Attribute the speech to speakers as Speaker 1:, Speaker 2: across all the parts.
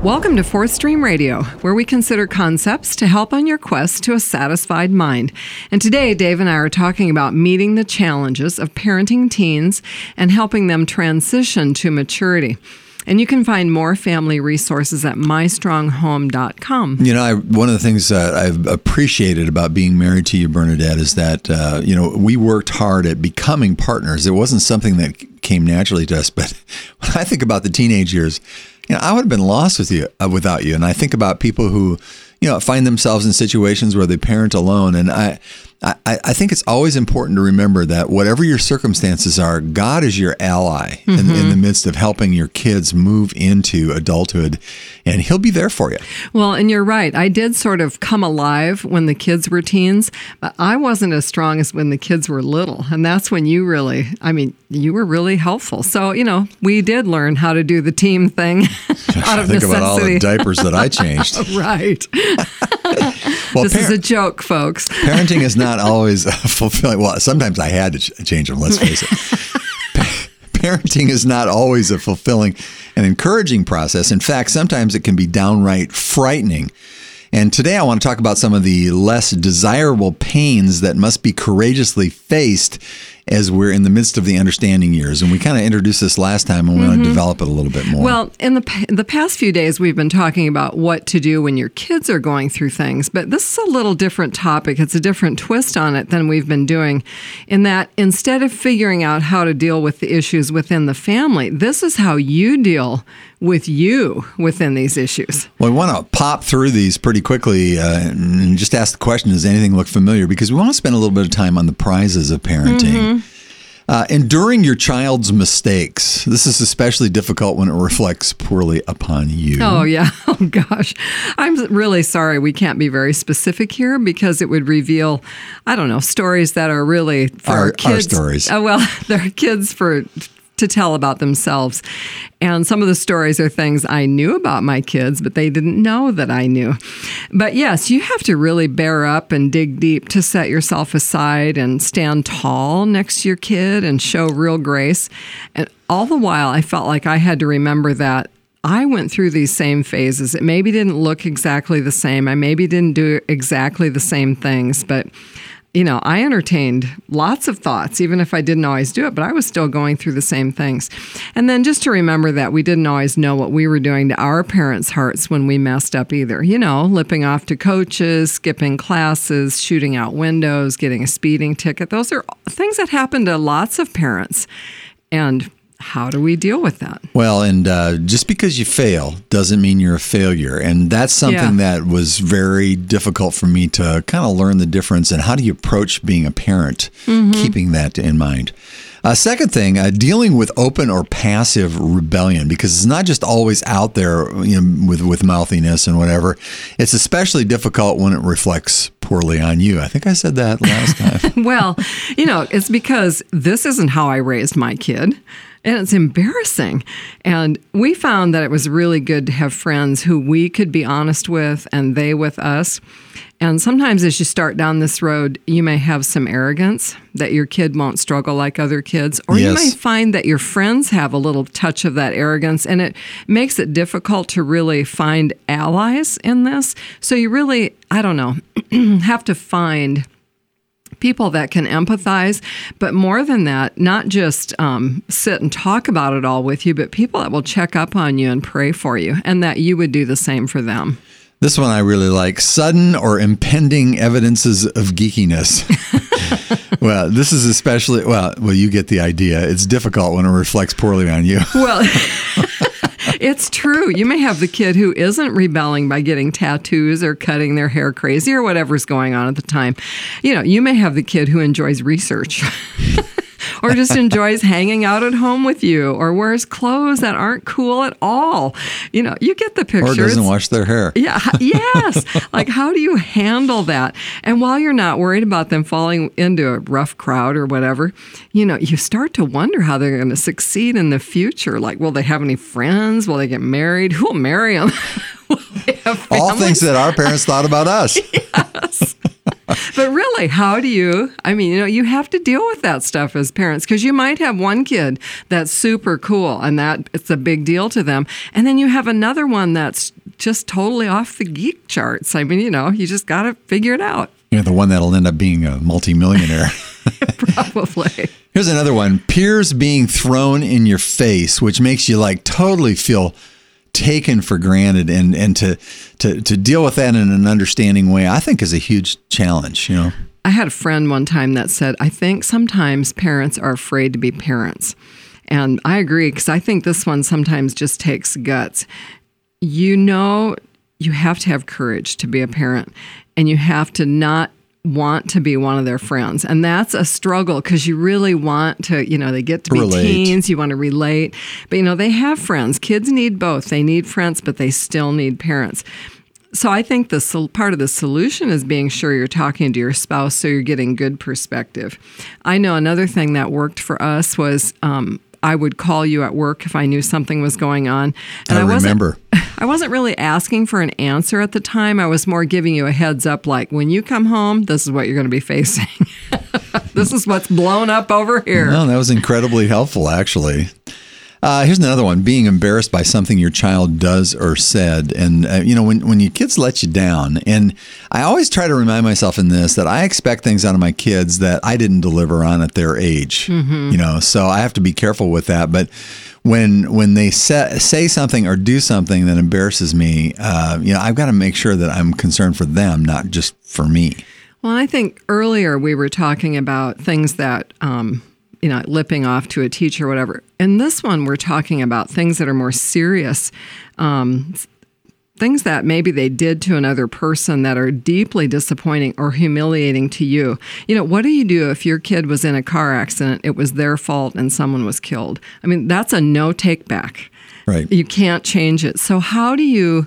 Speaker 1: Welcome to Fourth Stream Radio, where we consider concepts to help on your quest to a satisfied mind. And today, Dave and I are talking about meeting the challenges of parenting teens and helping them transition to maturity. And you can find more family resources at mystrongHome.com.
Speaker 2: You know, one of the things that I've appreciated about being married to you, Bernadette, is that, we worked hard at becoming partners. It wasn't something that came naturally to us. But when I think about the teenage years, I would have been lost without you. And I think about people who, find themselves in situations where they parent alone. And I think it's always important to remember that whatever your circumstances are, God is your ally in the midst of helping your kids move into adulthood, and He'll be there for you. Well,
Speaker 1: and you're right. I did sort of come alive when the kids were teens, but I wasn't as strong as when the kids were little. And that's when you were really helpful. So, we did learn how to do the team thing out of necessity.
Speaker 2: Think about all the diapers that I changed.
Speaker 1: Right. Well, this is a joke, folks.
Speaker 2: Parenting is not always fulfilling. Well, sometimes I had to change them, let's face it. Parenting is not always a fulfilling and encouraging process. In fact, sometimes it can be downright frightening. And today I want to talk about some of the less desirable pains that must be courageously faced as we're in the midst of the understanding years. And we kind of introduced this last time, and we want to develop it a little bit more.
Speaker 1: Well, in the past few days, we've been talking about what to do when your kids are going through things. But this is a little different topic. It's a different twist on it than we've been doing, in that instead of figuring out how to deal with the issues within the family, this is how you deal with you within these issues.
Speaker 2: Well, we want to pop through these pretty quickly and just ask the question, does anything look familiar? Because we want to spend a little bit of time on the prizes of parenting. Enduring your child's mistakes. This is especially difficult when it reflects poorly upon you.
Speaker 1: Oh, yeah. Oh, gosh. I'm really sorry we can't be very specific here because it would reveal, stories that are really for our kids.
Speaker 2: Our stories.
Speaker 1: They're kids to tell about themselves. And some of the stories are things I knew about my kids, but they didn't know that I knew. But yes, you have to really bear up and dig deep to set yourself aside and stand tall next to your kid and show real grace. And all the while, I felt like I had to remember that I went through these same phases. It maybe didn't look exactly the same. I maybe didn't do exactly the same things, but I entertained lots of thoughts, even if I didn't always do it, but I was still going through the same things. And then just to remember that we didn't always know what we were doing to our parents' hearts when we messed up either. Lipping off to coaches, skipping classes, shooting out windows, getting a speeding ticket. Those are things that happen to lots of parents. And how do we deal with that?
Speaker 2: Well, and just because you fail doesn't mean you're a failure. And that's something that was very difficult for me to kind of learn the difference and how do you approach being a parent, keeping that in mind. Second thing, dealing with open or passive rebellion, because it's not just always out there with mouthiness and whatever. It's especially difficult when it reflects poorly on you. I think I said that last time.
Speaker 1: Well, it's because this isn't how I raised my kid. And it's embarrassing. And we found that it was really good to have friends who we could be honest with and they with us. And sometimes as you start down this road, you may have some arrogance that your kid won't struggle like other kids. Or you may find that your friends have a little touch of that arrogance, and it makes it difficult to really find allies in this. So you really, have to find people that can empathize, but more than that, not just sit and talk about it all with you, but people that will check up on you and pray for you, and that you would do the same for them.
Speaker 2: This one I really like. Sudden or impending evidences of geekiness. Well, this is especially, you get the idea. It's difficult when it reflects poorly on you.
Speaker 1: Well, it's true. You may have the kid who isn't rebelling by getting tattoos or cutting their hair crazy or whatever's going on at the time. You may have the kid who enjoys research or just enjoys hanging out at home with you or wears clothes that aren't cool at all. You get the picture.
Speaker 2: Or doesn't wash their hair.
Speaker 1: Yeah. Yes. Like, how do you handle that? And while you're not worried about them falling into a rough crowd or whatever, you start to wonder how they're going to succeed in the future. Like, will they have any friends? Will they get married? Who will marry them? Will they have
Speaker 2: all things that our parents thought about us.
Speaker 1: Yes. But really, how do you, you have to deal with that stuff as parents, because you might have one kid that's super cool and that it's a big deal to them. And then you have another one that's just totally off the geek charts. You just got to figure it out.
Speaker 2: You're the one that'll end up being a multimillionaire.
Speaker 1: Probably.
Speaker 2: Here's another one. Peers being thrown in your face, which makes you totally feel taken for granted, and to deal with that in an understanding way, I think is a huge challenge,
Speaker 1: I had a friend one time that said, I think sometimes parents are afraid to be parents. And I agree, because I think this one sometimes just takes guts. You have to have courage to be a parent, and you have to not want to be one of their friends. And that's a struggle, because you really want to, they get to be teens, you want to relate. But, they have friends. Kids need both. They need friends, but they still need parents. So I think part of the solution is being sure you're talking to your spouse so you're getting good perspective. I know another thing that worked for us was I would call you at work if I knew something was going on. And
Speaker 2: I remember.
Speaker 1: I wasn't really asking for an answer at the time. I was more giving you a heads up, like, when you come home, this is what you're going to be facing. This is what's blown up over here.
Speaker 2: No, that was incredibly helpful, actually. Here's another one. Being embarrassed by something your child does or said. And, when your kids let you down, and I always try to remind myself in this that I expect things out of my kids that I didn't deliver on at their age, so I have to be careful with that. But when they say something or do something that embarrasses me, I've got to make sure that I'm concerned for them, not just for me.
Speaker 1: Well, I think earlier we were talking about things that, lipping off to a teacher or whatever. In this one, we're talking about things that are more serious, things that maybe they did to another person that are deeply disappointing or humiliating to you. What do you do if your kid was in a car accident, it was their fault, and someone was killed? That's a no take back.
Speaker 2: Right.
Speaker 1: You can't change it. So how do you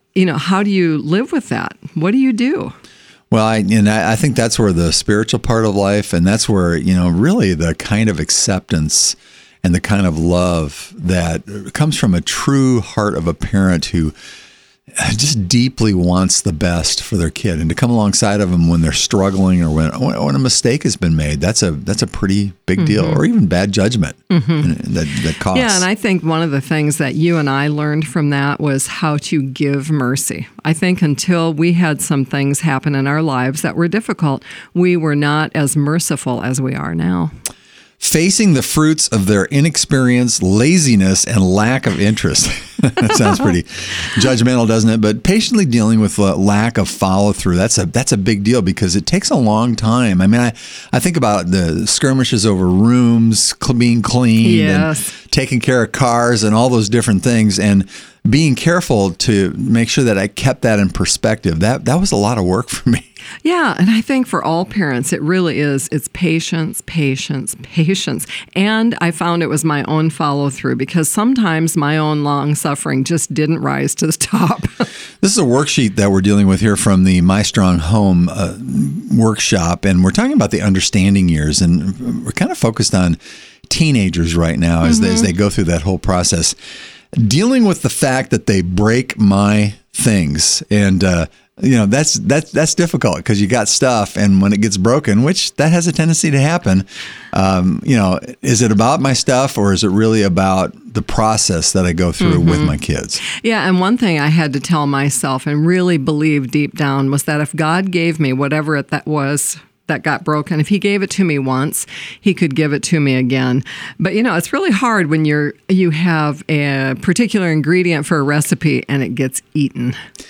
Speaker 1: live with that? What do you do?
Speaker 2: Well, I think that's where the spiritual part of life, and that's where, really the kind of acceptance and the kind of love that comes from a true heart of a parent who just deeply wants the best for their kid, and to come alongside of them when they're struggling or when a mistake has been made. That's a pretty big deal, or even bad judgment that costs.
Speaker 1: Yeah, and I think one of the things that you and I learned from that was how to give mercy. I think until we had some things happen in our lives that were difficult, we were not as merciful as we are now.
Speaker 2: Facing the fruits of their inexperience, laziness, and lack of interest. That sounds pretty judgmental, doesn't it? But patiently dealing with lack of follow through, that's a big deal, because it takes a long time. I think about the skirmishes over rooms being cleaned, and taking care of cars and all those different things, and being careful to make sure that I kept that in perspective. That was a lot of work for me.
Speaker 1: Yeah, and I think for all parents, it really is. It's patience, patience, patience. And I found it was my own follow through, because sometimes my own long suffering just didn't rise to the top.
Speaker 2: This is a worksheet that we're dealing with here from the My Strong Home workshop, and we're talking about the understanding years, and we're kind of focused on teenagers right now as they go through that whole process, dealing with the fact that they break my things. And that's difficult, because you got stuff, and when it gets broken, which that has a tendency to happen, is it about my stuff, or is it really about the process that I go through with my kids?
Speaker 1: Yeah, and one thing I had to tell myself and really believe deep down was that if God gave me whatever that was that got broken, if he gave it to me once, he could give it to me again. But it's really hard when you have a particular ingredient for a recipe and it gets eaten.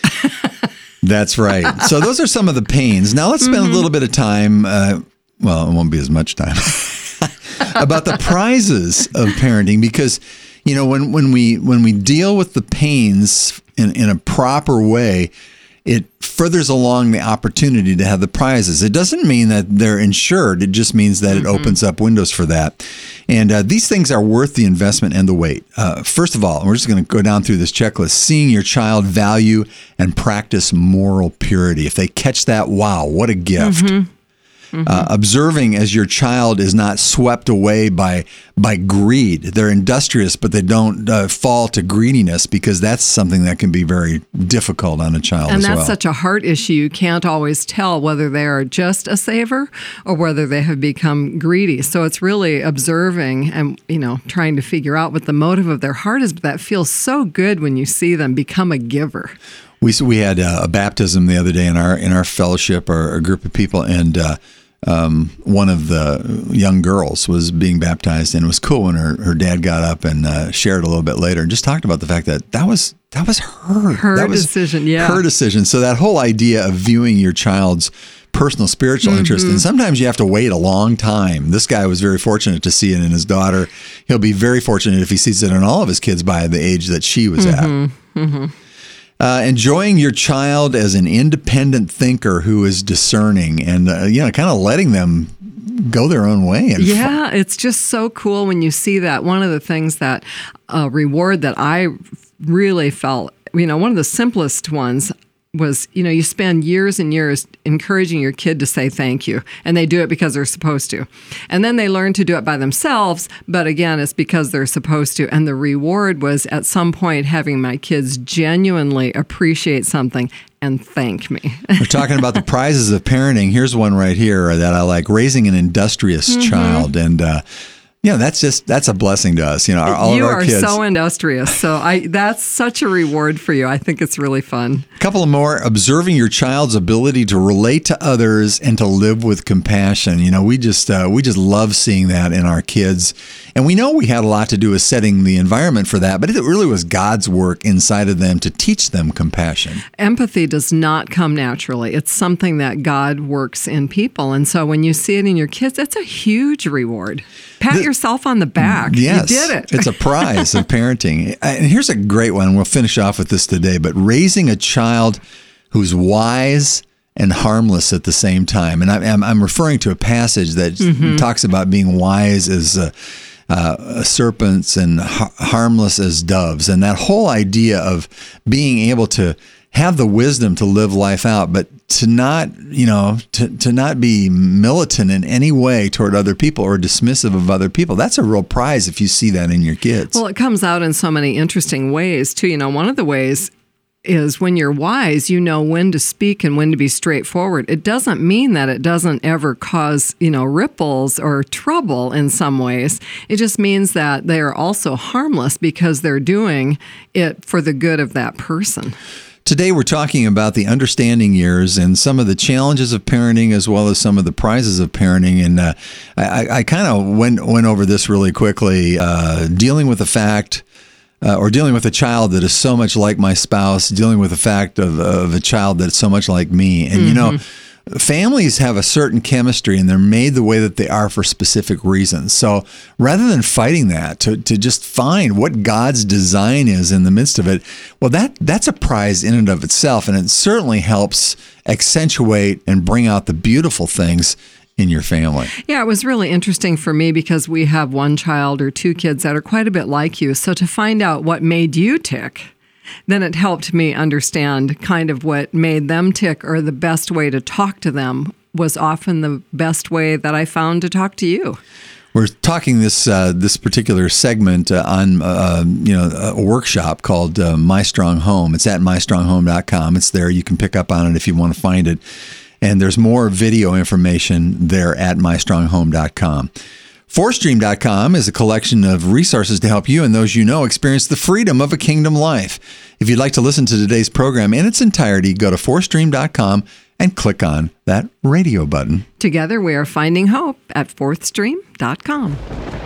Speaker 2: That's right. So those are some of the pains. Now let's spend a little bit of time, well, it won't be as much time, about the prizes of parenting, because when we deal with the pains in a proper way, it furthers along the opportunity to have the prizes. It doesn't mean that they're insured. It just means that it opens up windows for that. And these things are worth the investment and the wait. First of all, we're just going to go down through this checklist. Seeing your child value and practice moral purity. If they catch that, wow, what a gift. observing as your child is not swept away by greed. They're industrious, but they don't fall to greediness, because that's something that can be very difficult on a child
Speaker 1: and
Speaker 2: as well.
Speaker 1: And that's such a heart issue. You can't always tell whether they are just a saver or whether they have become greedy. So it's really observing and, trying to figure out what the motive of their heart is. But that feels so good when you see them become a giver.
Speaker 2: We had a baptism the other day in our fellowship, or a group of people, and one of the young girls was being baptized, and it was cool when her dad got up and shared a little bit later and just talked about the fact that was her
Speaker 1: decision. Yeah,
Speaker 2: her decision. So that whole idea of viewing your child's personal spiritual interest, and sometimes you have to wait a long time. This guy was very fortunate to see it in his daughter. He'll be very fortunate if he sees it in all of his kids by the age that she was at. Enjoying your child as an independent thinker who is discerning, and kind of letting them go their own way.
Speaker 1: And it's just so cool when you see that. One of the things that reward that I really felt, one of the simplest ones was, you spend years and years encouraging your kid to say thank you, and they do it because they're supposed to. And then they learn to do it by themselves, but again, it's because they're supposed to. And the reward was at some point having my kids genuinely appreciate something and thank me.
Speaker 2: We're talking about the prizes of parenting. Here's one right here that I like: raising an industrious child. And that's a blessing to us. All of our kids.
Speaker 1: You are so industrious. So that's such a reward for you. I think it's really fun.
Speaker 2: A couple of more: observing your child's ability to relate to others and to live with compassion. We just love seeing that in our kids. And we know we had a lot to do with setting the environment for that, but it really was God's work inside of them to teach them compassion.
Speaker 1: Empathy does not come naturally. It's something that God works in people. And so when you see it in your kids, that's a huge reward. Pat yourself on the back.
Speaker 2: Yes,
Speaker 1: you did it.
Speaker 2: It's a prize of parenting. And here's a great one. We'll finish off with this today, but raising a child who's wise and harmless at the same time. And I'm referring to a passage that talks about being wise as serpents and harmless as doves. And that whole idea of being able to have the wisdom to live life out, but to not, to not be militant in any way toward other people or dismissive of other people. That's a real prize if you see that in your kids.
Speaker 1: Well, it comes out in so many interesting ways, too. One of the ways is when you're wise, you know when to speak and when to be straightforward. It doesn't mean that it doesn't ever cause, ripples or trouble in some ways. It just means that they are also harmless because they're doing it for the good of that person.
Speaker 2: Today, we're talking about the understanding years and some of the challenges of parenting, as well as some of the prizes of parenting. And I kind of went over this really quickly, dealing with the fact, or dealing with a child that is so much like my spouse, dealing with the fact of a child that's so much like me. And, families have a certain chemistry, and they're made the way that they are for specific reasons. So rather than fighting that, to just find what God's design is in the midst of it, well, that's a prize in and of itself. And it certainly helps accentuate and bring out the beautiful things in your family.
Speaker 1: Yeah, it was really interesting for me because we have one child or two kids that are quite a bit like you. So to find out what made you tick, then it helped me understand kind of what made them tick, or the best way to talk to them was often the best way that I found to talk to you.
Speaker 2: We're talking this particular segment on a workshop called My Strong Home. It's at mystronghome.com. It's there. You can pick up on it if you want to find it. And there's more video information there at mystronghome.com. Fourthstream.com is a collection of resources to help you and those you know experience the freedom of a kingdom life. If you'd like to listen to today's program in its entirety, go to fourthstream.com and click on that radio button.
Speaker 1: Together we are finding hope at fourthstream.com.